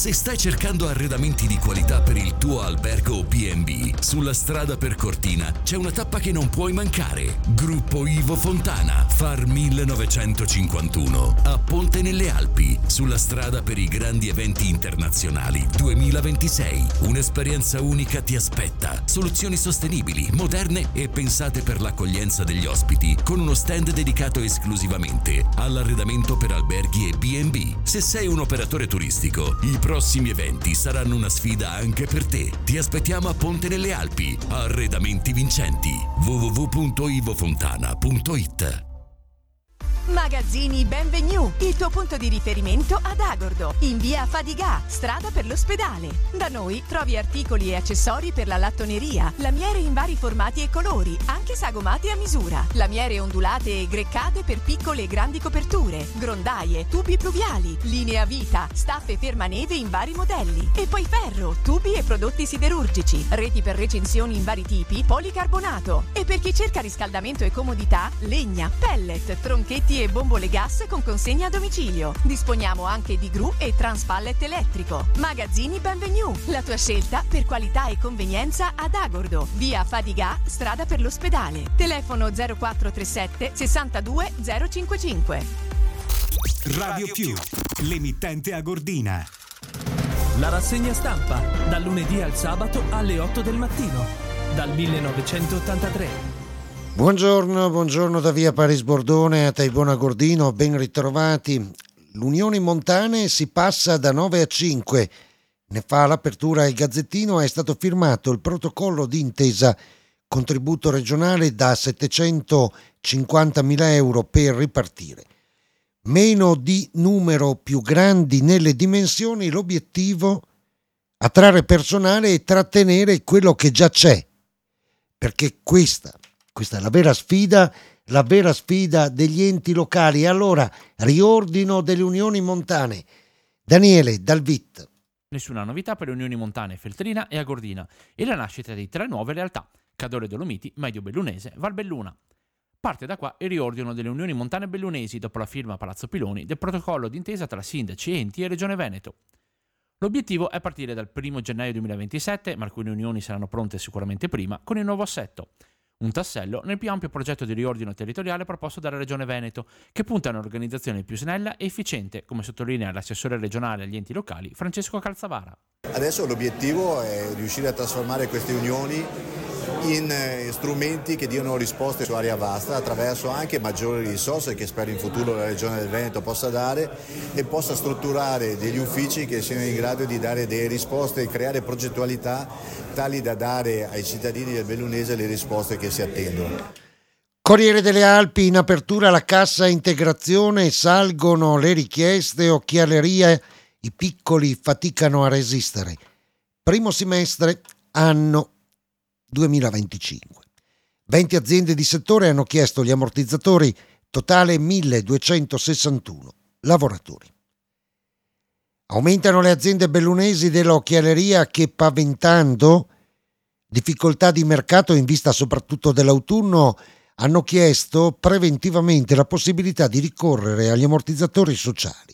Se stai cercando arredamenti di qualità per il tuo albergo o B&B, sulla strada per Cortina c'è una tappa che non puoi mancare. Gruppo Ivo Fontana, Far 1951, a Ponte nelle Alpi, sulla strada per i grandi eventi internazionali 2026. Un'esperienza unica ti aspetta. Soluzioni sostenibili, moderne e pensate per l'accoglienza degli ospiti, con uno stand dedicato esclusivamente all'arredamento per alberghi e B&B. Se sei un operatore turistico, i prossimi eventi saranno una sfida anche per te. Ti aspettiamo a Ponte nelle Alpi. Arredamenti vincenti. www.ivofontana.it. Magazzini Benvenu, il tuo punto di riferimento ad Agordo, in via Fadigà, strada per l'ospedale. Da noi trovi articoli e accessori per la lattoneria, lamiere in vari formati e colori, anche sagomate a misura, lamiere ondulate e greccate per piccole e grandi coperture, grondaie, tubi pluviali, linee a vita, staffe fermaneve in vari modelli, e poi ferro, tubi e prodotti siderurgici, reti per recinzioni in vari tipi, policarbonato. E per chi cerca riscaldamento e comodità, legna, pellet, tronchetti e bombole gas con consegna a domicilio. Disponiamo anche di gru e transpallet elettrico. Magazzini Benvenu, la tua scelta per qualità e convenienza ad Agordo, via Fadigà, strada per l'ospedale. Telefono 0437 62 055. Radio Più, l'emittente agordina. La rassegna stampa, dal lunedì al sabato alle 8 del mattino, dal 1983. Buongiorno da via Paris Bordone a Taibona Gordino, ben ritrovati. L'Unione Montane si passa da 9 a 5. Ne fa l'apertura il Gazzettino. È stato firmato il protocollo d'intesa, contributo regionale da 750.000 euro per ripartire. Meno di numero, più grandi nelle dimensioni, l'obiettivo attrarre personale e trattenere quello che già c'è, perché questa è la vera sfida degli enti locali. Allora, riordino delle unioni montane. Daniele Dal Vit. Nessuna novità per le unioni montane Feltrina e Agordina e la nascita di 3 nuove realtà: Cadore Dolomiti, Medio Bellunese, Valbelluna. Parte da qua il riordino delle unioni montane bellunesi dopo la firma a Palazzo Piloni del protocollo d'intesa tra sindaci, enti e Regione Veneto. L'obiettivo è partire dal 1 gennaio 2027, ma alcune unioni saranno pronte sicuramente prima, con il nuovo assetto. Un tassello nel più ampio progetto di riordino territoriale proposto dalla Regione Veneto, che punta a un'organizzazione più snella e efficiente, come sottolinea l'assessore regionale agli enti locali Francesco Calzavara. Adesso l'obiettivo è riuscire a trasformare queste unioni in strumenti che diano risposte su area vasta attraverso anche maggiori risorse che spero in futuro la Regione del Veneto possa dare e possa strutturare degli uffici che siano in grado di dare delle risposte e creare progettualità tali da dare ai cittadini del Bellunese le risposte che si attendono. Corriere delle Alpi, in apertura la cassa integrazione, salgono le richieste, occhialeria, i piccoli faticano a resistere. Primo semestre, anno 2025. 20 aziende di settore hanno chiesto gli ammortizzatori, totale 1261 lavoratori. Aumentano le aziende bellunesi dell'occhialeria che, paventando difficoltà di mercato in vista soprattutto dell'autunno, hanno chiesto preventivamente la possibilità di ricorrere agli ammortizzatori sociali.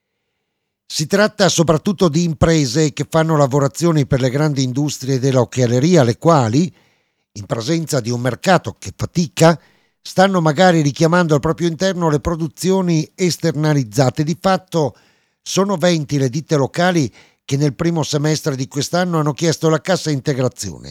Si tratta soprattutto di imprese che fanno lavorazioni per le grandi industrie dell'occhialeria, le quali, in presenza di un mercato che fatica, stanno magari richiamando al proprio interno le produzioni esternalizzate. Di fatto sono 20 le ditte locali che nel primo semestre di quest'anno hanno chiesto la cassa integrazione.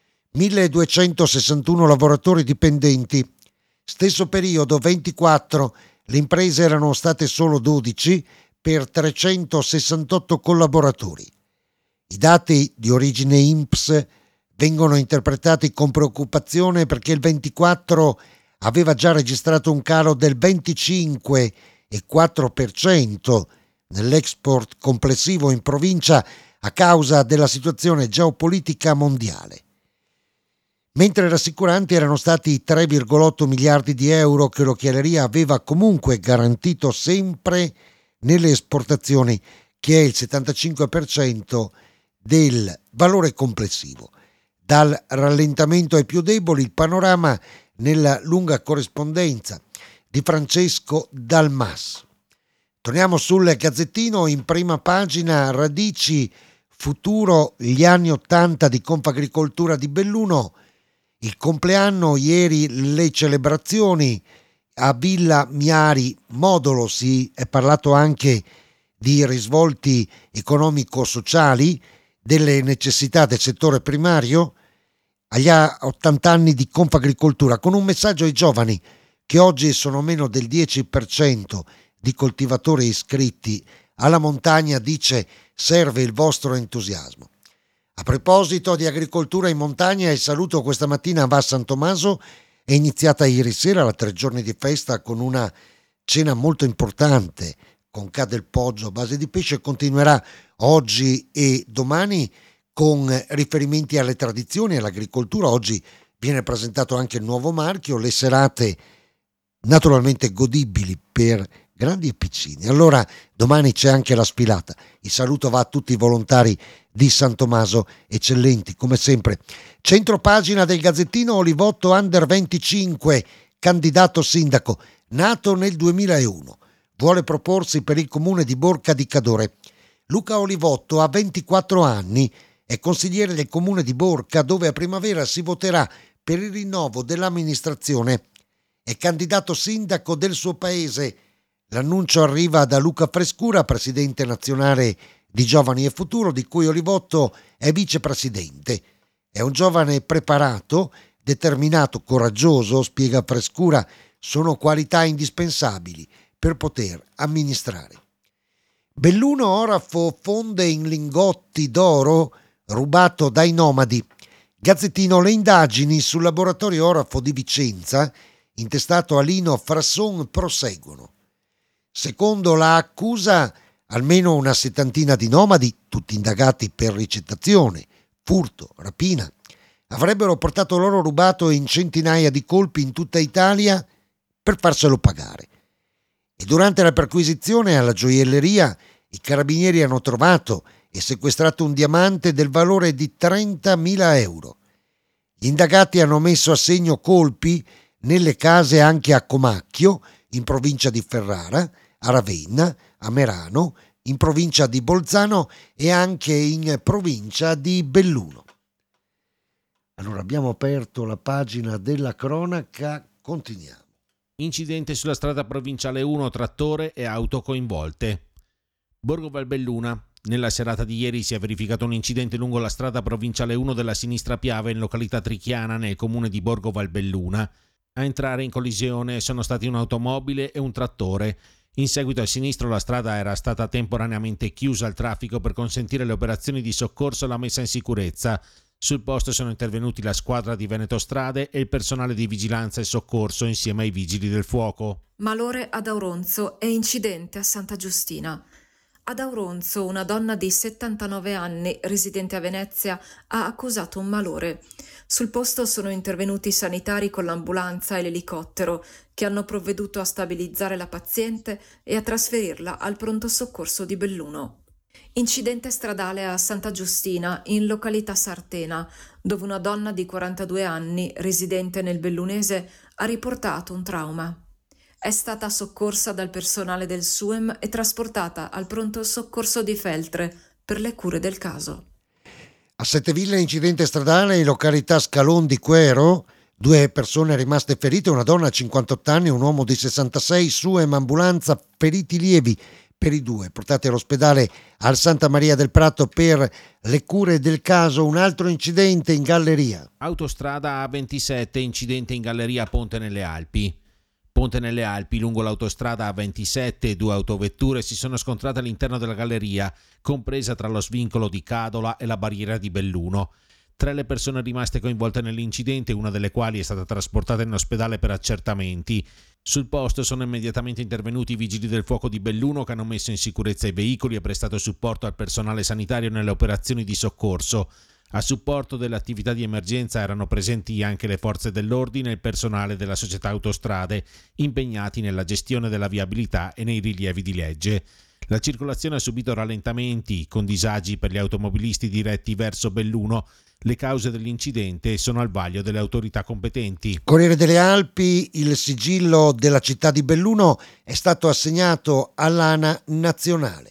1261 lavoratori dipendenti. Stesso periodo, 24, le imprese erano state solo 12, per 368 collaboratori. I dati di origine INPS vengono interpretati con preoccupazione perché il 24 aveva già registrato un calo del 25,4% nell'export complessivo in provincia a causa della situazione geopolitica mondiale. Mentre rassicuranti erano stati i 3,8 miliardi di euro che l'occhialeria aveva comunque garantito sempre nelle esportazioni, che è il 75% del valore complessivo. Dal rallentamento ai più deboli, il panorama nella lunga corrispondenza di Francesco Dalmas. Torniamo sul Gazzettino, in prima pagina radici, futuro, gli anni 80 di Confagricoltura di Belluno, il compleanno, ieri le celebrazioni a Villa Miari Modolo, si è parlato anche di risvolti economico-sociali, delle necessità del settore primario, agli 80 anni di Confagricoltura, con un messaggio ai giovani che oggi sono meno del 10% di coltivatori iscritti alla montagna, dice serve il vostro entusiasmo. A proposito di agricoltura in montagna, il saluto questa mattina a Val San Tommaso è iniziata ieri sera la 3 giorni di festa con una cena molto importante con Ca del Poggio a base di pesce, continuerà oggi e domani con riferimenti alle tradizioni e all'agricoltura. Oggi viene presentato anche il nuovo marchio, le serate naturalmente godibili per grandi e piccini. Allora domani c'è anche la sfilata. Il saluto va a tutti i volontari di San Tommaso, eccellenti come sempre. Centro pagina del Gazzettino, Olivotto under 25, candidato sindaco, nato nel 2001, vuole proporsi per il comune di Borca di Cadore. Luca Olivotto ha 24 anni, è consigliere del comune di Borca, dove a primavera si voterà per il rinnovo dell'amministrazione. È candidato sindaco del suo paese. L'annuncio arriva da Luca Frescura, presidente nazionale di Giovani e Futuro, di cui Olivotto è vicepresidente. È un giovane preparato, determinato, coraggioso, spiega Frescura, sono qualità indispensabili per poter amministrare. Belluno orafo fonde in lingotti d'oro rubato dai nomadi. Gazzettino, le indagini sul laboratorio orafo di Vicenza, intestato a Lino Frasson, proseguono. Secondo la accusa, almeno una settantina di nomadi, tutti indagati per ricettazione, furto, rapina, avrebbero portato l'oro rubato in centinaia di colpi in tutta Italia per farselo pagare. E durante la perquisizione alla gioielleria i carabinieri hanno trovato e sequestrato un diamante del valore di 30.000 euro. Gli indagati hanno messo a segno colpi nelle case anche a Comacchio, in provincia di Ferrara, a Ravenna, a Merano, in provincia di Bolzano e anche in provincia di Belluno. Allora abbiamo aperto la pagina della cronaca, continuiamo. Incidente sulla strada provinciale 1, trattore e auto coinvolte. Borgo Valbelluna. Nella serata di ieri si è verificato un incidente lungo la strada provinciale 1 della Sinistra Piave in località Trichiana nel comune di Borgo Valbelluna. A entrare in collisione sono stati un'automobile e un trattore. In seguito al sinistro la strada era stata temporaneamente chiusa al traffico per consentire le operazioni di soccorso e la messa in sicurezza. Sul posto sono intervenuti la squadra di Veneto Strade e il personale di vigilanza e soccorso insieme ai vigili del fuoco. Malore ad Auronzo e incidente a Santa Giustina. Ad Auronzo una donna di 79 anni, residente a Venezia, ha accusato un malore. Sul posto sono intervenuti i sanitari con l'ambulanza e l'elicottero, che hanno provveduto a stabilizzare la paziente e a trasferirla al pronto soccorso di Belluno. Incidente stradale a Santa Giustina, in località Sartena, dove una donna di 42 anni, residente nel bellunese, ha riportato un trauma. È stata soccorsa dal personale del SUEM e trasportata al pronto soccorso di Feltre per le cure del caso. A Setteville incidente stradale in località Scalon di Quero, 2 persone rimaste ferite, una donna a 58 anni e un uomo di 66, SUEM ambulanza, feriti lievi per i 2, portati all'ospedale al Santa Maria del Prato per le cure del caso. Un altro incidente in galleria. Autostrada A27, incidente in galleria Ponte nelle Alpi. Ponte nelle Alpi, lungo l'autostrada A27, 2 autovetture si sono scontrate all'interno della galleria, compresa tra lo svincolo di Cadola e la barriera di Belluno. 3 le persone rimaste coinvolte nell'incidente, una delle quali è stata trasportata in ospedale per accertamenti. Sul posto sono immediatamente intervenuti i vigili del fuoco di Belluno che hanno messo in sicurezza i veicoli e prestato supporto al personale sanitario nelle operazioni di soccorso. A supporto dell'attività di emergenza erano presenti anche le forze dell'ordine e il personale della società Autostrade, impegnati nella gestione della viabilità e nei rilievi di legge. La circolazione ha subito rallentamenti con disagi per gli automobilisti diretti verso Belluno. Le cause dell'incidente sono al vaglio delle autorità competenti. Corriere delle Alpi, il sigillo della città di Belluno è stato assegnato all'ANA nazionale.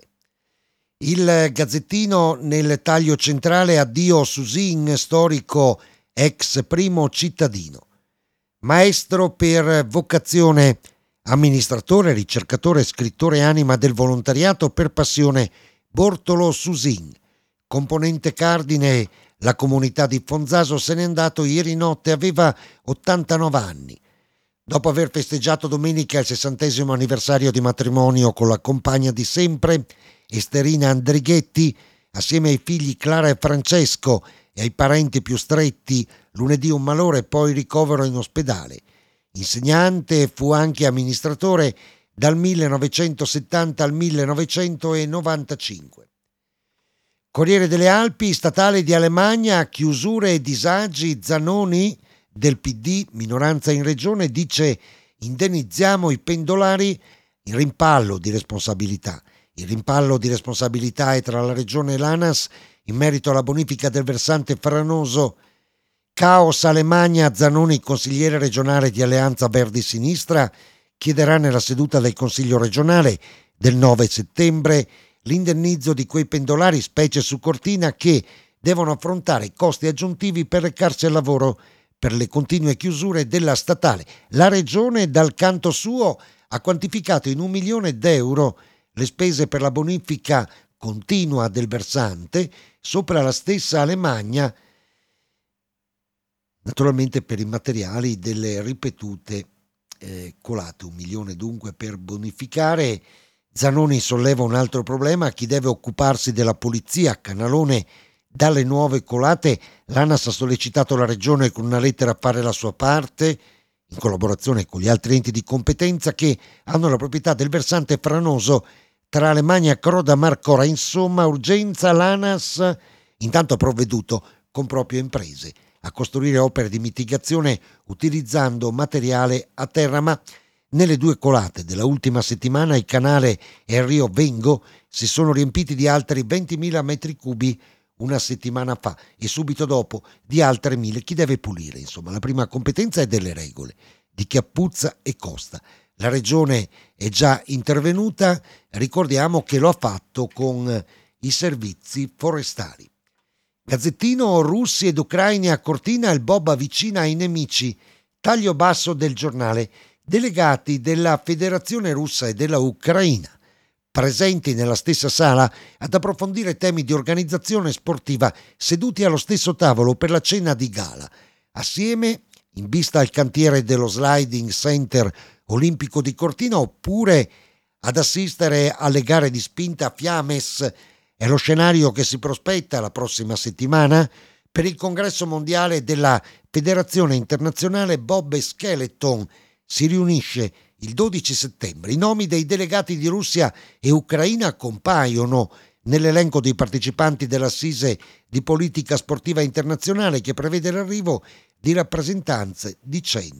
Il Gazzettino nel taglio centrale: addio Susin, storico ex primo cittadino. Maestro per vocazione, amministratore, ricercatore, scrittore, anima del volontariato per passione, Bortolo Susin. Componente cardine, la comunità di Fonzaso, se n'è andato ieri notte, aveva 89 anni. Dopo aver festeggiato domenica il 60° anniversario di matrimonio con la compagna di sempre, Esterina Andrighetti, assieme ai figli Clara e Francesco e ai parenti più stretti, lunedì un malore e poi ricovero in ospedale. Insegnante, fu anche amministratore dal 1970 al 1995. Corriere delle Alpi, statale di Alemagna, chiusure e disagi, Zanoni del PD, minoranza in regione, dice indennizziamo i pendolari, il rimpallo di responsabilità. Il rimpallo di responsabilità è tra la regione e l'ANAS in merito alla bonifica del versante franoso. Caos Alemagna, Zanoni, consigliere regionale di Alleanza Verdi-Sinistra, chiederà nella seduta del Consiglio regionale del 9 settembre l'indennizzo di quei pendolari, specie su Cortina, che devono affrontare costi aggiuntivi per recarsi al lavoro per le continue chiusure della statale. La regione, dal canto suo, ha quantificato in 1 milione d'euro le spese per la bonifica continua del versante sopra la stessa Alemagna, naturalmente per i materiali delle ripetute colate. 1 milione dunque per bonificare. Zanoni solleva un altro problema: chi deve occuparsi della polizia Canalone dalle nuove colate. L'ANAS ha sollecitato la regione con una lettera a fare la sua parte in collaborazione con gli altri enti di competenza che hanno la proprietà del versante franoso tra Alemagna e Croda Marcora. Insomma, urgenza. L'ANAS intanto ha provveduto con proprie imprese a costruire opere di mitigazione utilizzando materiale a terra, ma nelle 2 colate della ultima settimana il canale e il rio Vengo si sono riempiti di altri 20.000 metri cubi una settimana fa e subito dopo di altre 1.000. Chi deve pulire? Insomma, la prima competenza è delle regole, di chi appuzza e costa. La regione è già intervenuta, ricordiamo che lo ha fatto con i servizi forestali. Gazzettino, russi ed ucraini a Cortina, il Bob avvicina ai nemici. Taglio basso del giornale. Delegati della Federazione Russa e della Ucraina presenti nella stessa sala ad approfondire temi di organizzazione sportiva, seduti allo stesso tavolo per la cena di gala. Assieme, in vista al cantiere dello Sliding Center Olimpico di Cortina, oppure ad assistere alle gare di spinta a Fiames. È lo scenario che si prospetta la prossima settimana per il congresso mondiale della Federazione Internazionale Bob e Skeleton. Si riunisce il 12 settembre. I nomi dei delegati di Russia e Ucraina compaiono nell'elenco dei partecipanti dell'assise di politica sportiva internazionale che prevede l'arrivo di rappresentanze di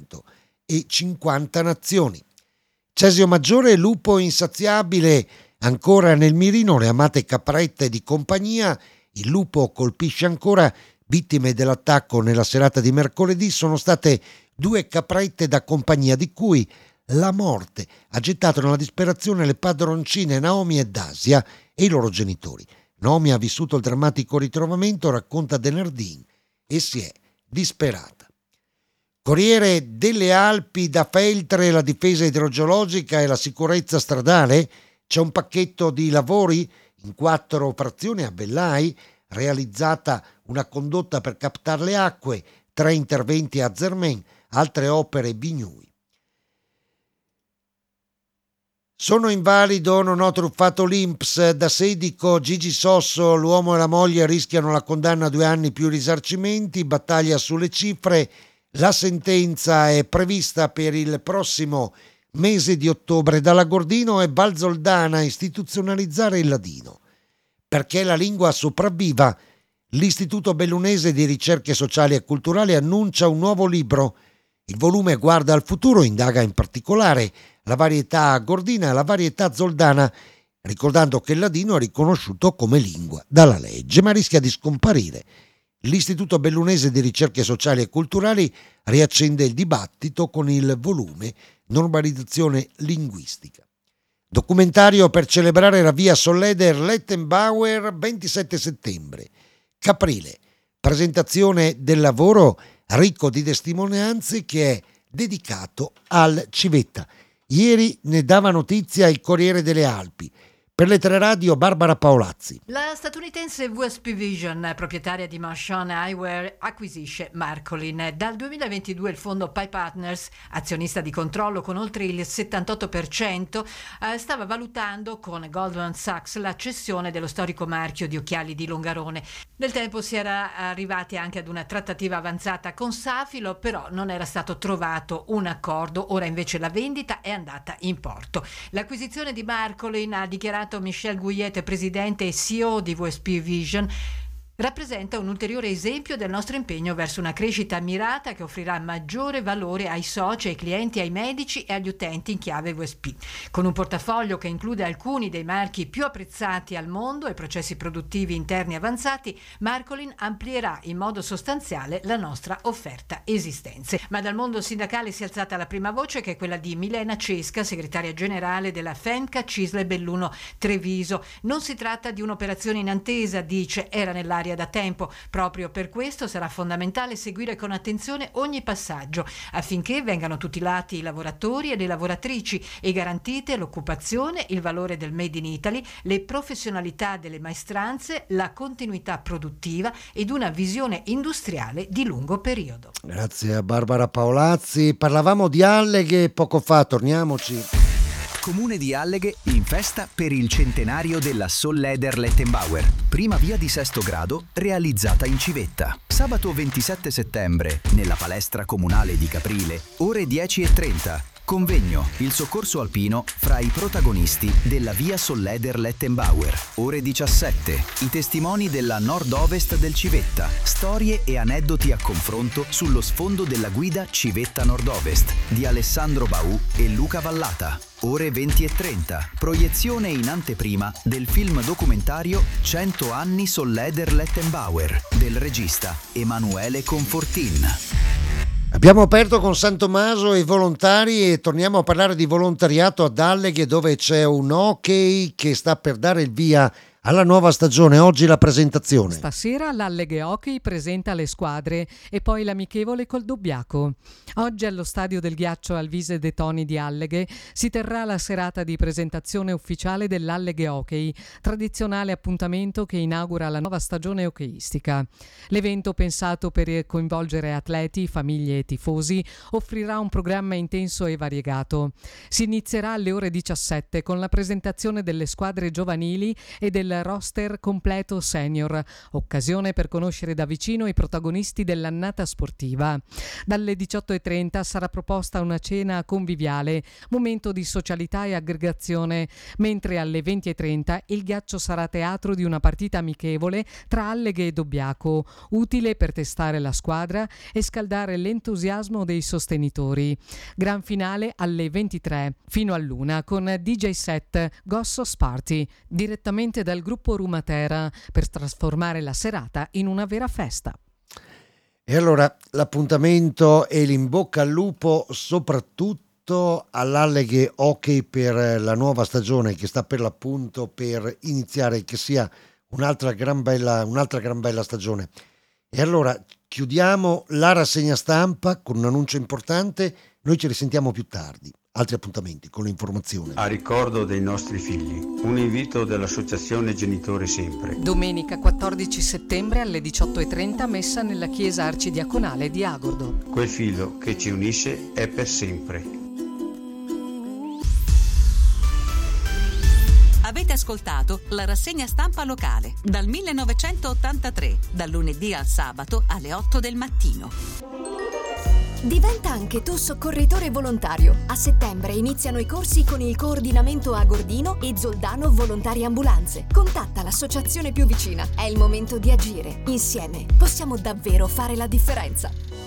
150 nazioni. Cesio Maggiore, lupo insaziabile, ancora nel mirino, le amate caprette di compagnia. Il lupo colpisce ancora. Vittime dell'attacco nella serata di mercoledì sono state 2 caprette da compagnia, di cui la morte ha gettato nella disperazione le padroncine Naomi e Dasia e i loro genitori. Naomi ha vissuto il drammatico ritrovamento, racconta De Nardin, e si è disperata. Corriere delle Alpi, da Feltre, la difesa idrogeologica e la sicurezza stradale. C'è un pacchetto di lavori in 4 frazioni a Bellai, realizzata una condotta per captare le acque, 3 interventi a Zermen, altre opere Bignui. Sono invalido, non ho truffato l'INPS. Da Sedico, Gigi Sosso, l'uomo e la moglie rischiano la condanna a 2 anni più risarcimenti, battaglia sulle cifre. La sentenza è prevista per il prossimo mese di ottobre. Dalla Gordino e Valzoldana, istituzionalizzare il ladino. Perché la lingua sopravviva, l'Istituto Bellunese di Ricerche Sociali e Culturali annuncia un nuovo libro. Il volume guarda al futuro, indaga in particolare la varietà gordina e la varietà zoldana, ricordando che il ladino è riconosciuto come lingua dalla legge, ma rischia di scomparire. L'Istituto Bellunese di Ricerche Sociali e Culturali riaccende il dibattito con il volume Normalizzazione linguistica. Documentario per celebrare la via Solleder-Lettenbauer 27 settembre. Caprile, presentazione del lavoro ricco di testimonianze che è dedicato al civetta. Ieri ne dava notizia il Corriere delle Alpi. Per le 3 radio Barbara Paolazzi. La statunitense WSP Vision, proprietaria di Marchand Eyewear, acquisisce Marcolin. Dal 2022 il fondo Pi Partners, azionista di controllo con oltre il 78%, stava valutando con Goldman Sachs la cessione dello storico marchio di occhiali di Longarone. Nel tempo si era arrivati anche ad una trattativa avanzata con Safilo, però non era stato trovato un accordo. Ora invece la vendita è andata in porto. L'acquisizione di Marcolin, ha dichiarato Michel Gouillet, presidente e CEO di WSP Vision, rappresenta un ulteriore esempio del nostro impegno verso una crescita mirata che offrirà maggiore valore ai soci, ai clienti, ai medici e agli utenti in chiave WSP. Con un portafoglio che include alcuni dei marchi più apprezzati al mondo e processi produttivi interni avanzati, Marcolin amplierà in modo sostanziale la nostra offerta esistente. Ma dal mondo sindacale si è alzata la prima voce, che è quella di Milena Cesca, segretaria generale della FEMCA Cisle Belluno Treviso. Non si tratta di un'operazione in attesa, dice, era nell'area da tempo. Proprio per questo sarà fondamentale seguire con attenzione ogni passaggio affinché vengano tutelati i lavoratori e le lavoratrici e garantite l'occupazione, il valore del Made in Italy, le professionalità delle maestranze, la continuità produttiva ed una visione industriale di lungo periodo. Grazie a Barbara Paolazzi. Parlavamo di alleghe poco fa, torniamoci. Comune di Alleghe in festa per il centenario della Solleder Lettenbauer, prima via di Sesto Grado realizzata in civetta. Sabato 27 settembre, nella palestra comunale di Caprile, ore 10:30. Convegno, il soccorso alpino fra i protagonisti della via Solleder Lettenbauer. Ore 17, i testimoni della nord-ovest del Civetta. Storie e aneddoti a confronto sullo sfondo della guida Civetta Nord-Ovest di Alessandro Baù e Luca Vallata. Ore 20:30, proiezione in anteprima del film documentario 100 anni Solleder Lettenbauer del regista Emanuele Confortin. Abbiamo aperto con San Tommaso e i volontari e torniamo a parlare di volontariato ad Alleghe, dove c'è un hockey che sta per dare il via alla nuova stagione. Oggi la presentazione. Stasera l'Alleghe Hockey presenta le squadre e poi l'amichevole col Dobbiaco. Oggi allo Stadio del Ghiaccio Alvise de Toni di Alleghe si terrà la serata di presentazione ufficiale dell'Alleghe Hockey, tradizionale appuntamento che inaugura la nuova stagione hockeyistica. L'evento, pensato per coinvolgere atleti, famiglie e tifosi, offrirà un programma intenso e variegato. Si inizierà alle ore 17 con la presentazione delle squadre giovanili e del roster completo senior, occasione per conoscere da vicino i protagonisti dell'annata sportiva. Dalle 18:30 sarà proposta una cena conviviale, momento di socialità e aggregazione, mentre alle 20:30 il ghiaccio sarà teatro di una partita amichevole tra Alleghe e Dobbiaco, utile per testare la squadra e scaldare l'entusiasmo dei sostenitori. Gran finale alle 23 fino all'1 con DJ set Gossos Party, direttamente dal gruppo Rumatera, per trasformare la serata in una vera festa. E allora l'appuntamento e l'in bocca al lupo soprattutto all'Alleghe Hockey per la nuova stagione che sta per l'appunto per iniziare, che sia un'altra gran bella stagione. E allora chiudiamo la rassegna stampa con un annuncio importante. Noi ci risentiamo più tardi. Altri appuntamenti con le informazioni. A ricordo dei nostri figli, un invito dell'Associazione Genitori Sempre. Domenica 14 settembre alle 18:30 messa nella chiesa arcidiaconale di Agordo. Quel filo che ci unisce è per sempre. Avete ascoltato la rassegna stampa locale dal 1983, dal lunedì al sabato alle 8 del mattino. Diventa anche tu soccorritore volontario. A settembre iniziano i corsi con il coordinamento Agordino e Zoldano Volontari Ambulanze. Contatta l'associazione più vicina. È il momento di agire. Insieme possiamo davvero fare la differenza.